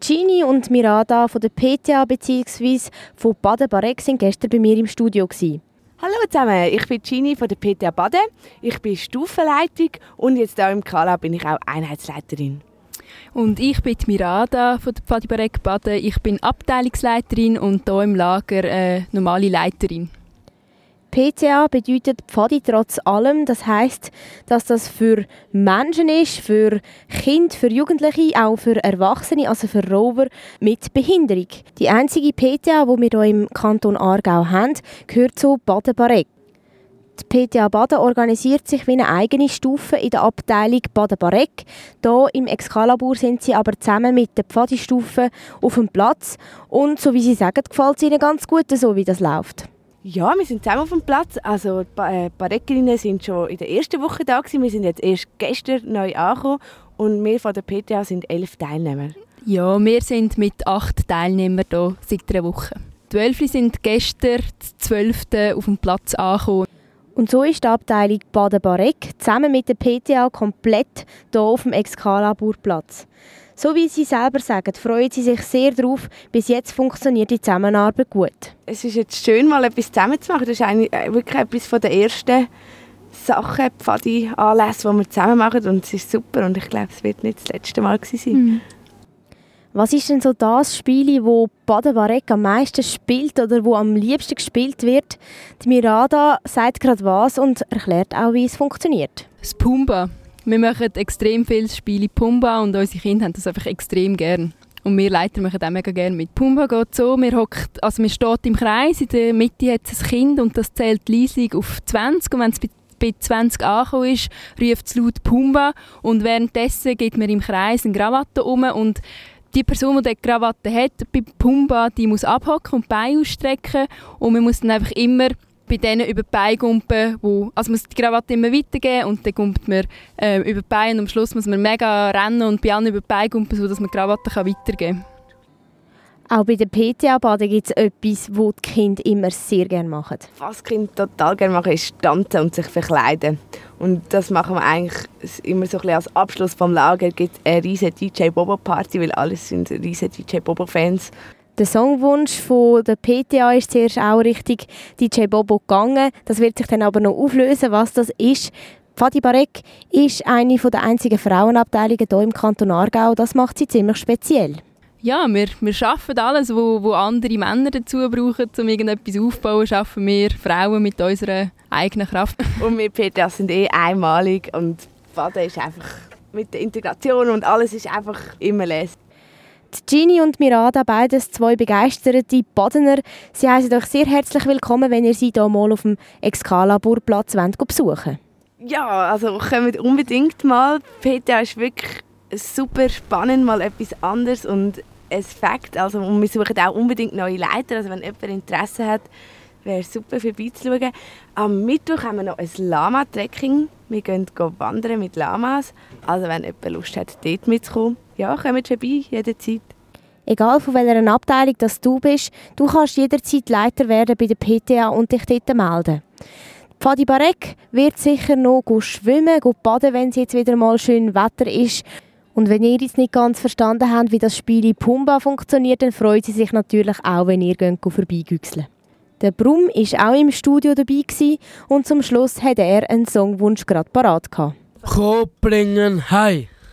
Gini und Mirada von der PTA bzw. von Baden Barek waren gestern bei mir im Studio. Hallo zusammen, ich bin Gini von der PTA Baden. Ich bin Stufenleitung und jetzt hier im Kala bin ich auch Einheitsleiterin. Und ich bin Mirada von der Pfadi Barek Baden. Ich bin Abteilungsleiterin und hier im Lager normale Leiterin. PTA bedeutet Pfadi trotz allem. Das heisst, dass das für Menschen ist, für Kinder, für Jugendliche, auch für Erwachsene, also für Rover mit Behinderung. Die einzige PTA, die wir hier im Kanton Aargau haben, gehört zu Baden Barek. Die PTA Baden organisiert sich wie eine eigene Stufe in der Abteilung Baden Barek. Hier im Excalibur sind sie aber zusammen mit der Pfadi-Stufe auf dem Platz. Und so wie sie sagen, gefällt es ihnen ganz gut, so wie das läuft. Ja, wir sind zusammen auf dem Platz. Also die Barekerinnen sind schon in der ersten Woche da gewesen. Wir sind jetzt erst gestern neu angekommen und wir von der PTA sind 11 Teilnehmer. Ja, wir sind mit 8 Teilnehmern hier seit 3 Wochen. Die 12 sind gestern, die 12. auf dem Platz angekommen. Und so ist die Abteilung Baden Barek zusammen mit der PTA komplett hier auf dem Excalibur-Platz. So wie sie selber sagen, freuen sie sich sehr darauf. Bis jetzt funktioniert die Zusammenarbeit gut. Es ist jetzt schön, mal etwas zusammen zu machen. Das ist wirklich etwas von der ersten Sachen, Pfadi-Anlässe, die wir zusammen machen. Und es ist super und ich glaube, es wird nicht das letzte Mal sein. Mhm. Was ist denn so das Spiel, das Baden Barek am meisten spielt oder wo am liebsten gespielt wird? Die Mirada sagt gerade was und erklärt auch, wie es funktioniert. Das Pumba. Wir machen extrem viele Spiele Pumba und unsere Kinder haben das einfach extrem gern. Und wir Leiter machen auch mega gerne mit. Pumba geht so, man steht im Kreis, in der Mitte hat es ein Kind und das zählt leislich auf 20. Und wenn es bei 20 angekommen ist, ruft es laut Pumba und währenddessen geht man im Kreis eine Krawatte um und die Person, die Krawatte hat, bei Pumba, die muss abhocken und die Beine ausstrecken und man muss dann einfach immer bei denen über die Beine gumpen, also muss die Krawatte immer weitergeben und dann gumpt man über die Beine und am Schluss muss man mega rennen und bei allen über die Beine gumpen, sodass man die Krawatte weitergeben kann. Auch bei der PTA Baden gibt es etwas, das die Kinder immer sehr gerne machen. Was die Kinder total gerne machen, ist tanzen und sich verkleiden. Und das machen wir eigentlich immer so ein bisschen als Abschluss vom Lager. Es gibt eine riesige DJ Bobo Party, weil alle sind riesige DJ Bobo Fans. Der Songwunsch von der PTA ist zuerst auch richtig DJ Bobo gegangen. Das wird sich dann aber noch auflösen, was das ist. Pfadi Barek ist eine der einzigen Frauenabteilungen hier im Kanton Aargau. Das macht sie ziemlich speziell. Ja, wir schaffen alles, wo andere Männer dazu brauchen, um irgendetwas aufzubauen, schaffen wir Frauen mit unserer eigenen Kraft. Und wir PTA sind einmalig und Baden ist einfach mit der Integration und alles ist einfach immer lässig. Gini und Mirada, beides 2 begeisterte Badener. Sie heißen euch sehr herzlich willkommen, wenn ihr sie hier mal auf dem Excalibur-Platz besuchen wollt. Ja, also kommt unbedingt mal. PTA ist wirklich super spannend, mal etwas anderes und ein Fakt. Also, und wir suchen auch unbedingt neue Leiter. Also wenn jemand Interesse hat, wäre es super vorbeizuschauen. Am Mittwoch haben wir noch ein Lama-Trekking. Wir gehen wandern mit Lamas. Also wenn jemand Lust hat, dort mitzukommen, ja, kommt vorbei, jederzeit. Egal von welcher Abteilung das du bist, du kannst jederzeit Leiter werden bei der PTA und dich dort melden. Pfadi Barek wird sicher noch schwimmen, baden, wenn es jetzt wieder mal schön Wetter ist. Und wenn ihr jetzt nicht ganz verstanden habt, wie das Spiel Pumba funktioniert, dann freut sie sich natürlich auch, wenn ihr vorbeigüchseln. Der Brum war auch im Studio dabei und zum Schluss hatte er einen Songwunsch gerade parat gehabt. Kopplingen, hi!